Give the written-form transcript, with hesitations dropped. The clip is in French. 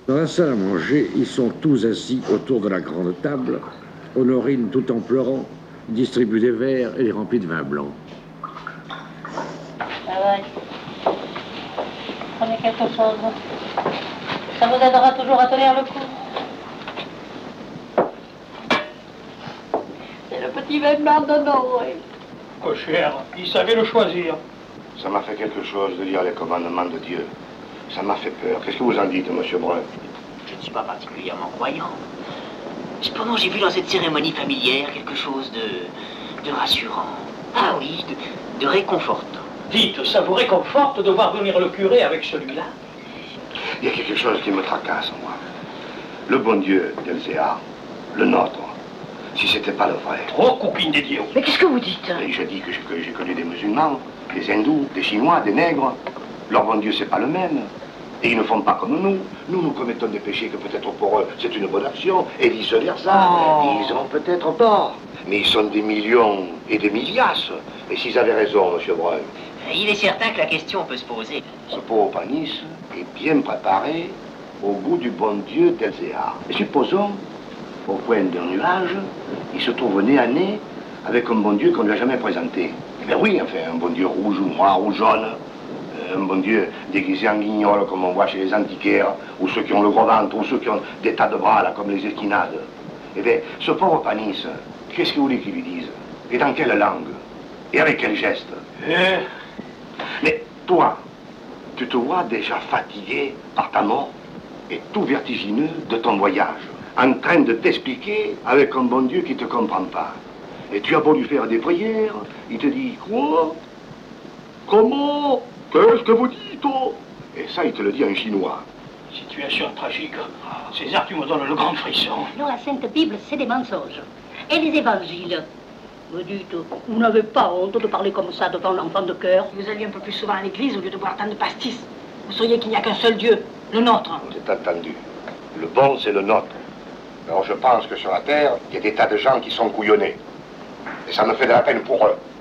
Dans la salle à manger, ils sont tous assis autour de la grande table. Honorine, tout en pleurant, distribue des verres et les remplit de vin blanc. Ah ouais. Prenez quelque chose. Ça vous aidera toujours à tenir le coup. C'est le petit vin blanc de Noé. Oh cher, il savait le choisir. Ça m'a fait quelque chose de lire les commandements de Dieu. Ça m'a fait peur. Qu'est-ce que vous en dites, monsieur Brun? Je ne suis pas particulièrement croyant. Cependant, j'ai vu dans cette cérémonie familière quelque chose de rassurant. Ah oui, de réconfortant. Dites, ça vous réconforte de voir venir le curé avec celui-là? Il y a quelque chose qui me tracasse, moi. Le bon Dieu d'Elzéar, le nôtre, si c'était pas le vrai. Oh, coupine des dieux. Mais qu'est-ce que vous dites? Et je dis que j'ai connu des musulmans, des hindous, des chinois, des nègres. Leur bon Dieu, c'est pas le même. Et ils ne font pas comme nous. Nous commettons des péchés que peut-être pour eux, c'est une bonne action, et vice-versa. Oh. Ils ont peut-être tort. Mais ils sont des millions et des milliards. Et s'ils avaient raison, monsieur Brun. Il est certain que la question peut se poser. Ce pauvre Panis est bien préparé au goût du bon Dieu d'Elzéar. Et supposons, au coin d'un nuage, il se trouve nez à nez avec un bon Dieu qu'on ne lui a jamais présenté. Eh bien oui, enfin, un bon Dieu rouge ou noir ou jaune. Un bon Dieu déguisé en guignol, comme on voit chez les antiquaires, ou ceux qui ont le gros ventre, ou ceux qui ont des tas de bras, là, comme les esquinades. Eh bien, ce pauvre Panis, qu'est-ce que vous voulez qu'il lui dise? Et dans quelle langue? Et avec quel geste? Mais toi, tu te vois déjà fatigué par ta mort et tout vertigineux de ton voyage, en train de t'expliquer avec un bon Dieu qui ne te comprend pas. Et tu as beau lui faire des prières, il te dit « Quoi? Comment? Qu'est-ce que vous dites, oh ?» Et ça, il te le dit en chinois. Situation tragique. César, tu me donnes le grand frisson. Non, la Sainte Bible, c'est des mensonges. Et les évangiles? Vous dites, vous n'avez pas honte de parler comme ça devant l'enfant de cœur? Si vous alliez un peu plus souvent à l'église au lieu de boire tant de pastis, vous sauriez qu'il n'y a qu'un seul Dieu, le nôtre. C'est entendu. Le bon, c'est le nôtre. Alors je pense que sur la terre, il y a des tas de gens qui sont couillonnés. Et ça me fait de la peine pour eux.